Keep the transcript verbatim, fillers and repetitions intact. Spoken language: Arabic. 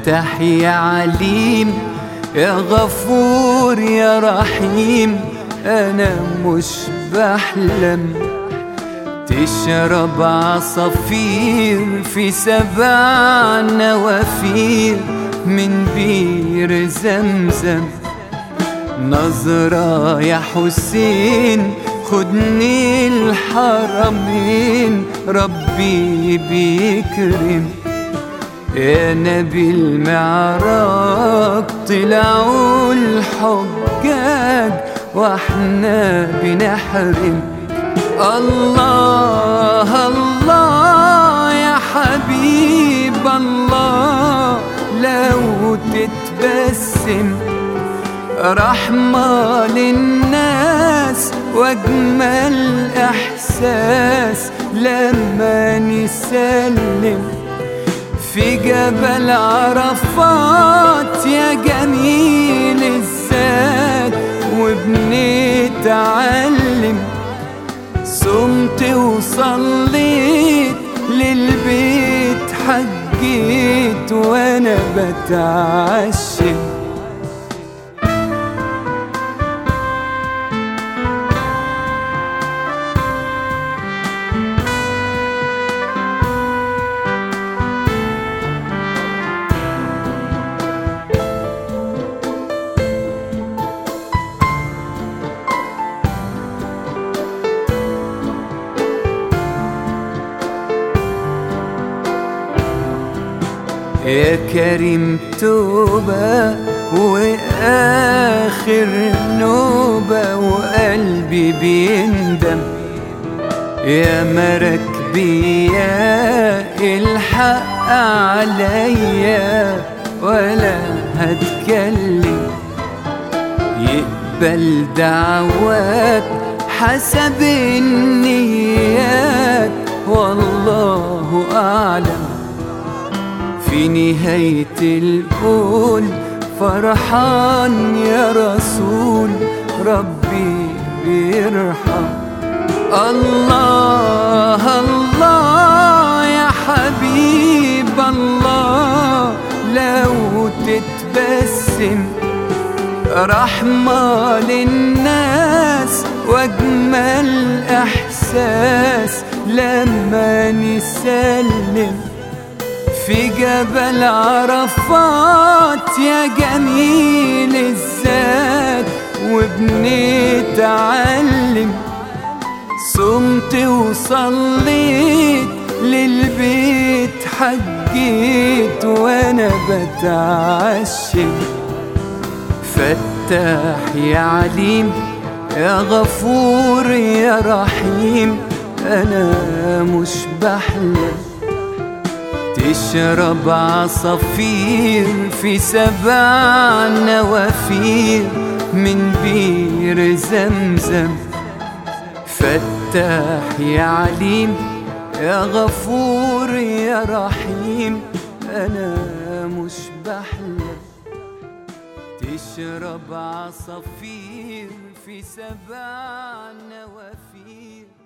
فتح يا عليم يا غفور يا رحيم، أنا مش بحلم. تشرب عصافير في سبع نوافير من بير زمزم. نظرة يا حسين خدني الحرمين، ربي بيكرم. يا نبي المعراج طلعوا الحجاج واحنا بنحرم. الله الله يا حبيب الله، لو تتبسم رحمة للناس واجمل احساس لما نسلم في جبل عرفات يا جميل الذات. وبنتعلم صمت وصليت للبيت حجيت وانا بتعشم. يا كريم توبة وآخر نوبة وقلبي بيندم. يا مركبي يا الحق عليا ولا هتكلم. يقبل دعوات حسب النيات والله أعلم. في نهاية القول فرحان يا رسول ربي بيرحم. الله الله يا حبيب الله، لو تتبسم رحمة للناس واجمل احساس لما نسلم في جبل عرفات يا جميل الذات. وبنتعلم صمت وصليت للبيت حجيت وانا بتعشم. فتح يا عليم يا غفور يا رحيم، أنا مش بحلم. تشرب عصافير في سبع نوافير من بير زمزم. فتح يا عليم يا غفور يا رحيم، أنا مش بحلم. تشرب عصافير في سبع نوافير